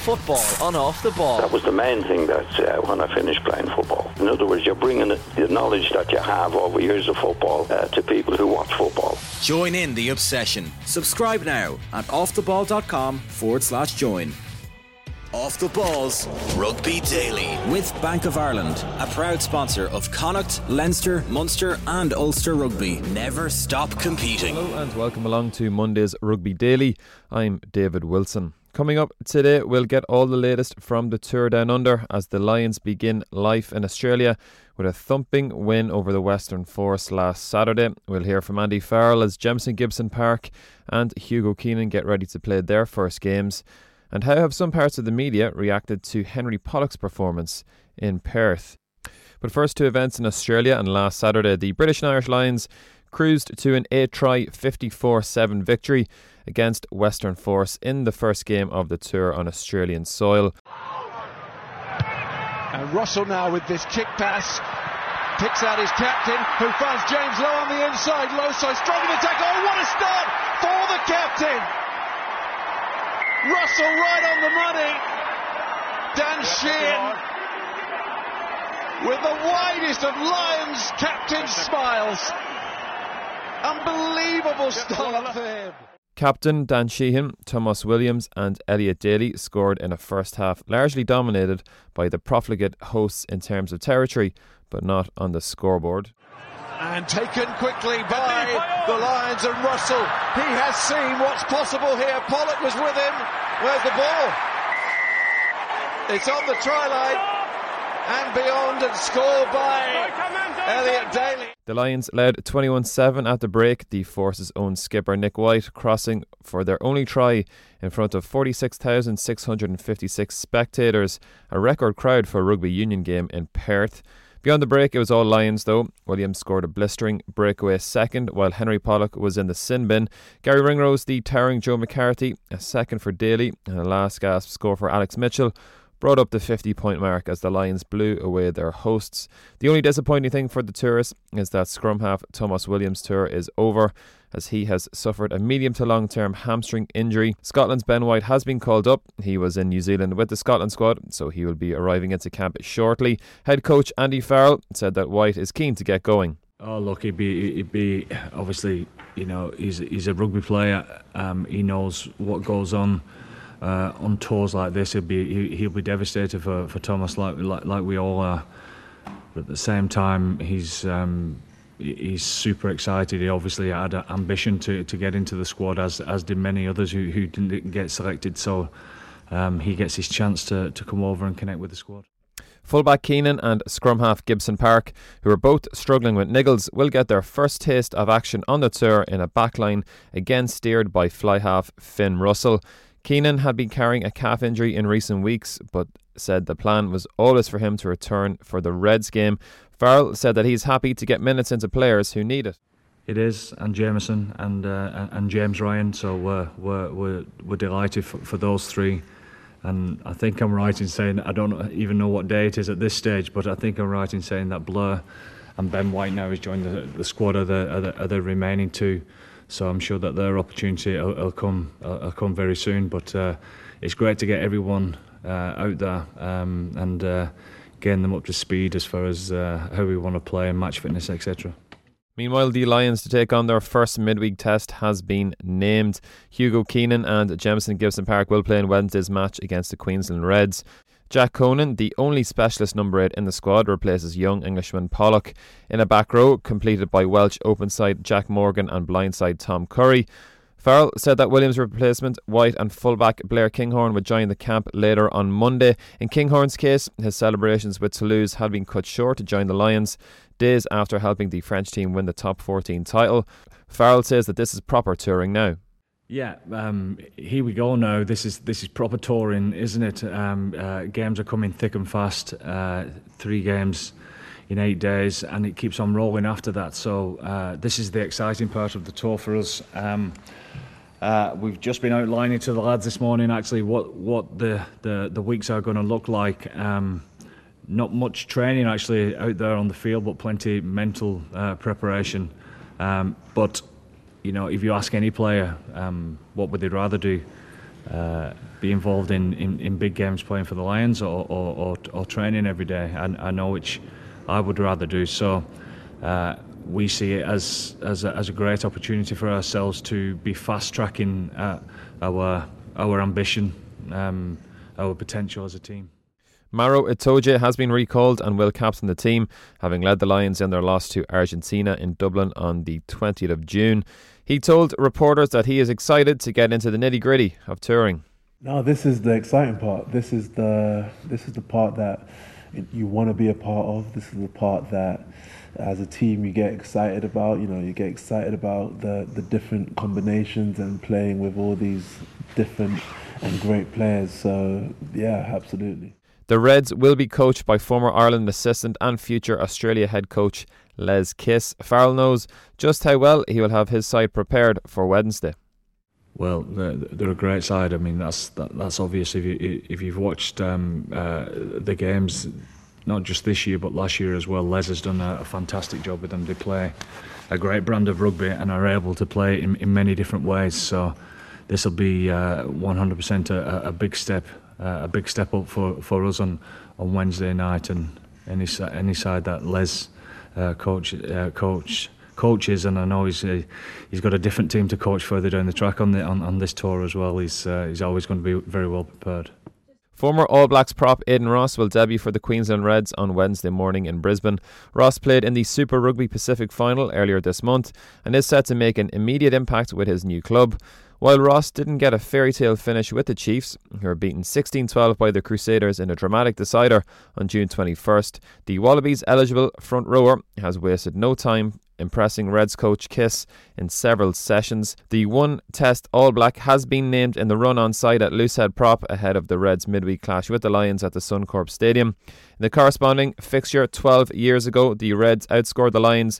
Football on Off the Ball. That was the main thing that when I finished playing football. In other words, you're bringing the knowledge that you have over years of football to people who watch football. Join in the obsession. Subscribe now at offtheball.com/join. Off the Balls Rugby Daily with Bank of Ireland, a proud sponsor of Connacht, Leinster, Munster and Ulster Rugby. Never stop competing. Hello and welcome along to Monday's Rugby Daily. I'm David Wilson. Coming up today, we'll get all the latest from the Tour Down Under as the Lions begin life in Australia with a thumping win over the Western Force last Saturday. We'll hear from Andy Farrell as Jamison Gibson Park and Hugo Keenan get ready to play their first games. And how have some parts of the media reacted to Henry Pollock's performance in Perth? But first to events in Australia, and last Saturday the British and Irish Lions cruised to an 8-try 54-7 victory against Western Force in the first game of the tour on Australian soil. And Russell now with this kick pass picks out his captain, who finds James Lowe on the inside. Losai strong in attack. Oh, what a start for the captain! Russell right on the money. Dan Sheehan with the widest of Lions captain smiles. Unbelievable start for him. Captain Dan Sheehan, Thomas Williams and Elliot Daly scored in a first half largely dominated by the profligate hosts in terms of territory, but not on the scoreboard. And taken quickly by the Lions and Russell. He has seen what's possible here. Pollock was with him. Where's the ball? It's on the try line and beyond, and scored by Elliot Daly. The Lions led 21-7 at the break, the Force's own skipper Nick White crossing for their only try in front of 46,656 spectators, a record crowd for a rugby union game in Perth. Beyond the break, it was all Lions though. Williams scored a blistering breakaway second, while Henry Pollock was in the sin bin. Gary Ringrose, the towering Joe McCarthy, a second for Daly, and a last gasp score for Alex Mitchell brought up the 50-point mark as the Lions blew away their hosts. The only disappointing thing for the tourists is that scrum half Thomas Williams' tour is over, as he has suffered a medium to long-term hamstring injury. Scotland's Ben White has been called up. He was in New Zealand with the Scotland squad, so he will be arriving into camp shortly. Head coach Andy Farrell said that White is keen to get going. Oh look, he'd be obviously, you know, he's a rugby player. He knows what goes on tours like this. He'll be devastated for Thomas, like we all are. But at the same time, he's super excited. He obviously had an ambition to get into the squad, as did many others who didn't get selected. So he gets his chance to come over and connect with the squad. Fullback Keenan and scrum half Gibson Park, who are both struggling with niggles, will get their first taste of action on the tour in a backline, again steered by fly half Finn Russell. Keenan had been carrying a calf injury in recent weeks, but said the plan was always for him to return for the Reds game. Farrell said that he's happy to get minutes into players who need it. It is, and Jamison and James Ryan, so we're delighted for those three. And I think I'm right in saying, I don't even know what day it is at this stage, but I think I'm right in saying that Blur and Ben White now has joined the squad are the remaining two. So I'm sure that their opportunity will come very soon. But it's great to get everyone out there and getting them up to speed as far as how we want to play and match fitness, etc. Meanwhile, the Lions to take on their first midweek test has been named. Hugo Keenan and Jamison Gibson Park will play in Wednesday's match against the Queensland Reds. Jack Conan, the only specialist number 8 in the squad, replaces young Englishman Pollock in a back row completed by Welsh open side Jack Morgan and blindside Tom Curry. Farrell said that Williams' replacement, White and fullback Blair Kinghorn would join the camp later on Monday. In Kinghorn's case, his celebrations with Toulouse had been cut short to join the Lions, days after helping the French team win the top 14 title. Farrell says that this is proper touring now. Yeah, here we go now. This is proper touring, isn't it? Games are coming thick and fast. 3 games in 8 days, and it keeps on rolling after that. So this is the exciting part of the tour for us. We've just been outlining to the lads this morning actually what the weeks are going to look like. Not much training actually out there on the field, but plenty mental preparation. But you know, if you ask any player what would they rather do, be involved in big games playing for the Lions or training every day. I know which I would rather do. So we see it as a great opportunity for ourselves to be fast tracking our ambition, our potential as a team. Maro Itoje has been recalled and will captain the team, having led the Lions in their loss to Argentina in Dublin on the 20th of June. He told reporters that he is excited to get into the nitty-gritty of touring. No, this is the exciting part. This is the part that you want to be a part of. This is the part that, as a team, you get excited about. You know, you get excited about the different combinations and playing with all these different and great players. So, yeah, absolutely. The Reds will be coached by former Ireland assistant and future Australia head coach Les Kiss. Farrell knows just how well he will have his side prepared for Wednesday. Well, they're a great side. I mean, that's obvious. If you've watched the games, not just this year but last year as well, Les has done a fantastic job with them. They play a great brand of rugby and are able to play in many different ways. So this will be 100% a big step. A big step up for us on Wednesday night, and any side that Les coaches, and I know he's got a different team to coach further down the track on this tour as well. He's always going to be very well prepared. Former All Blacks prop Aidan Ross will debut for the Queensland Reds on Wednesday morning in Brisbane. Ross played in the Super Rugby Pacific final earlier this month and is set to make an immediate impact with his new club. While Ross didn't get a fairy tale finish with the Chiefs, who were beaten 16-12 by the Crusaders in a dramatic decider on June 21st, the Wallabies eligible front rower has wasted no time impressing Reds coach Kiss in several sessions. The one Test All Black has been named in the run on side at Loosehead Prop ahead of the Reds midweek clash with the Lions at the Suncorp Stadium. In the corresponding fixture 12 years ago, the Reds outscored the Lions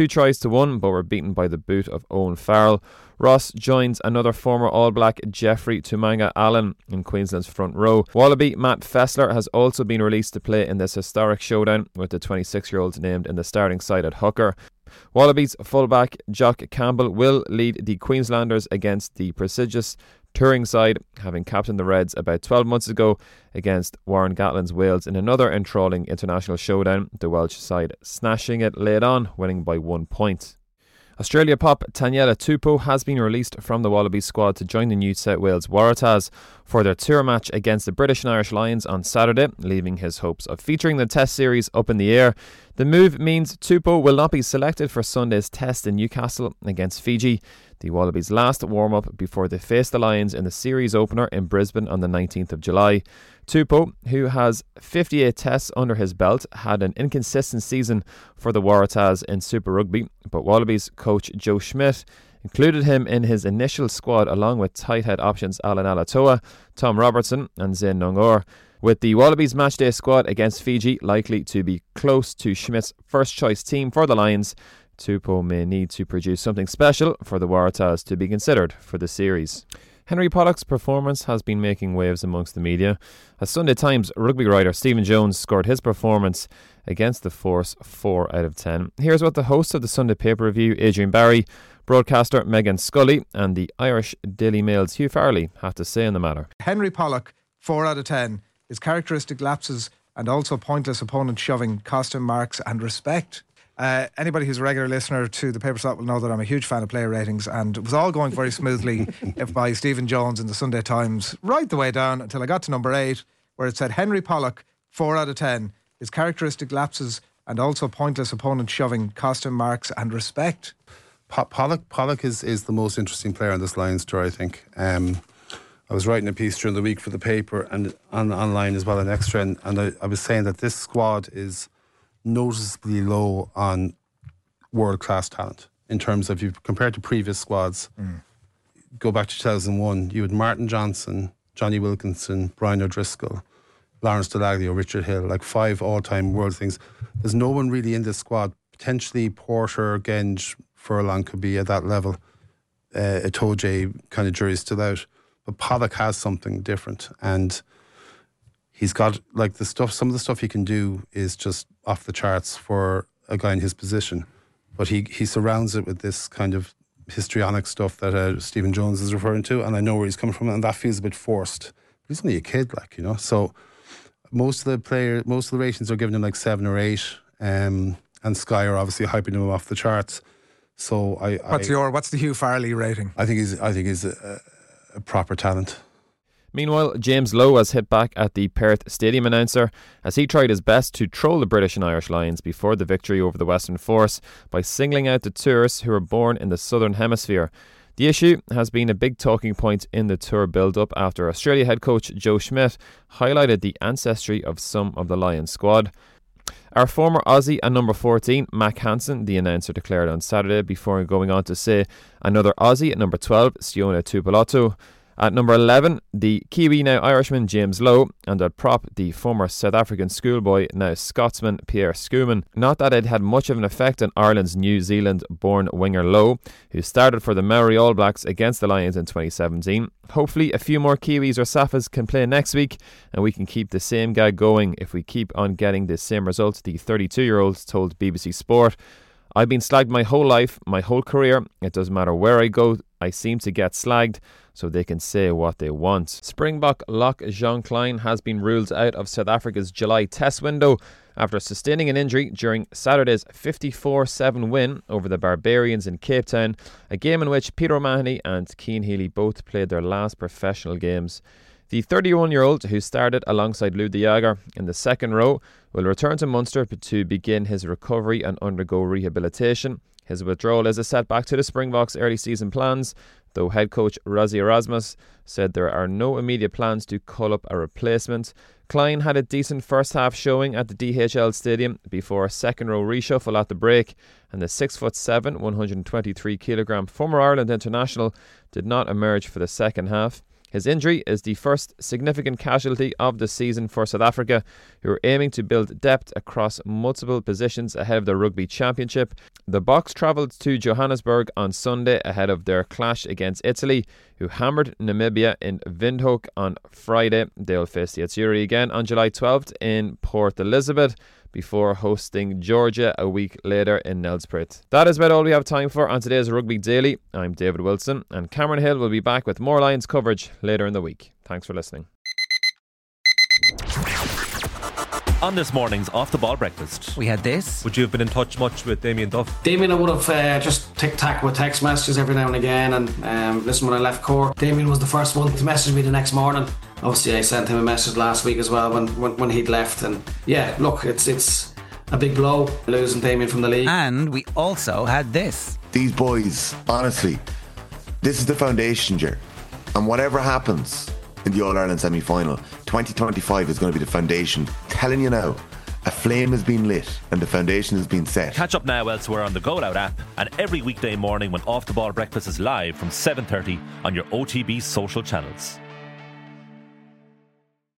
2-1 but were beaten by the boot of Owen Farrell. Ross joins another former All Black, Jeffrey Tumanga Allen, in Queensland's front row. Wallaby Matt Fessler has also been released to play in this historic showdown, with the 26-year-old named in the starting side at hooker. Wallabies fullback Jock Campbell will lead the Queenslanders against the prestigious touring side, having captained the Reds about 12 months ago against Warren Gatland's Wales in another enthralling international showdown, the Welsh side snatching it late on, winning by 1 point. Australia pop Taniela Tupou has been released from the Wallabies squad to join the New South Wales Waratahs for their tour match against the British and Irish Lions on Saturday, leaving his hopes of featuring the Test series up in the air. The move means Tupou will not be selected for Sunday's Test in Newcastle against Fiji, the Wallabies' last warm-up before they face the Lions in the series opener in Brisbane on the 19th of July. Tupou, who has 58 tests under his belt, had an inconsistent season for the Waratahs in Super Rugby, but Wallabies coach Joe Schmidt included him in his initial squad along with tight head options Alan Alatoa, Tom Robertson and Zayn Nongor. With the Wallabies matchday squad against Fiji likely to be close to Schmidt's first choice team for the Lions, Tupou may need to produce something special for the Waratahs to be considered for the series. Henry Pollock's performance has been making waves amongst the media, as Sunday Times rugby writer Stephen Jones scored his performance against the Force 4 out of 10. Here's what the host of the Sunday Paper Review, Adrian Barry, broadcaster Megan Scully and the Irish Daily Mail's Hugh Farley had to say on the matter. Henry Pollock, 4 out of 10. His characteristic lapses and also pointless opponent shoving cost him marks and respect. Anybody who's a regular listener to the Paper Slot will know that I'm a huge fan of player ratings, and it was all going very smoothly by Stephen Jones in the Sunday Times right the way down until I got to number 8, where it said Henry Pollock, 4 out of 10. His characteristic lapses and also pointless opponent shoving cost him marks and respect. Pollock is the most interesting player on this Lions tour, I think. I was writing a piece during the week for the paper and online as well, an extra, and I was saying that this squad is noticeably low on world-class talent in terms of, you compared to previous squads. Go back to 2001, you had Martin Johnson, Johnny Wilkinson, Brian O'Driscoll, Lawrence Delaglio, Richard Hill, like 5 all-time world things. There's no one really in this squad. Potentially Porter, Genge, Furlong could be at that level. Itoje, kind of jury's still out. But Pollock has something different, and he's got, like, some of the stuff he can do is just off the charts for a guy in his position. But he surrounds it with this kind of histrionic stuff that Stephen Jones is referring to, and I know where he's coming from, and that feels a bit forced. He's only a kid, like, you know. So most of the ratings are giving him like 7 or 8, and Sky are obviously hyping him off the charts. So what's the Hugh Farley rating? I think he's a proper talent. Meanwhile, James Lowe has hit back at the Perth Stadium announcer as he tried his best to troll the British and Irish Lions before the victory over the Western Force by singling out the tourists who were born in the Southern Hemisphere. The issue has been a big talking point in the tour build-up after Australia head coach Joe Schmidt highlighted the ancestry of some of the Lions squad. Our former Aussie and number 14, Mac Hansen, the announcer declared on Saturday before going on to say another Aussie at number 12, Sione Tuipulotu. At number 11, the Kiwi, now Irishman, James Lowe, and at prop, the former South African schoolboy, now Scotsman, Pierre Schoeman. Not that it had much of an effect on Ireland's New Zealand-born winger Lowe, who started for the Maori All Blacks against the Lions in 2017. Hopefully a few more Kiwis or Safas can play next week, and we can keep the same gag going if we keep on getting the same results, the 32-year-old told BBC Sport. I've been slagged my whole life, my whole career. It doesn't matter where I go, I seem to get slagged, so they can say what they want. Springbok lock Jean Kleyn has been ruled out of South Africa's July test window after sustaining an injury during Saturday's 54-7 win over the Barbarians in Cape Town, a game in which Peter O'Mahony and Cian Healy both played their last professional games. The 31-year-old, who started alongside Lou de Jager in the second row, will return to Munster to begin his recovery and undergo rehabilitation. His withdrawal is a setback to the Springboks' early season plans, though head coach Rassie Erasmus said there are no immediate plans to call up a replacement. Kleyn had a decent first half showing at the DHL Stadium before a second row reshuffle at the break, and the 6'7", 123kg former Ireland international did not emerge for the second half. His injury is the first significant casualty of the season for South Africa, who are aiming to build depth across multiple positions ahead of the Rugby Championship. The Boks travelled to Johannesburg on Sunday ahead of their clash against Italy, who hammered Namibia in Windhoek on Friday. They'll face the Azzurri again on July 12th in Port Elizabeth, before hosting Georgia a week later in Nelspruit. That is about all we have time for on today's Rugby Daily. I'm David Wilson, and Cameron Hill will be back with more Lions coverage later in the week. Thanks for listening. On this morning's Off the Ball Breakfast, we had this. Would you have been in touch much with Damien Duff? Damien, I would have just tic-tac with text messages every now and again, and listen, when I left Cork, Damien was the first one to message me the next morning. Obviously I sent him a message last week as well when he'd left, and yeah, look, it's a big blow losing Damien from the league. And we also had this. These boys, honestly, this is the foundation year, and whatever happens in the All-Ireland semi-final, 2025 is going to be the foundation. Telling you now, a flame has been lit and the foundation has been set. Catch up now elsewhere on the Go Loud app and every weekday morning when Off the Ball Breakfast is live from 7:30 on your OTB social channels.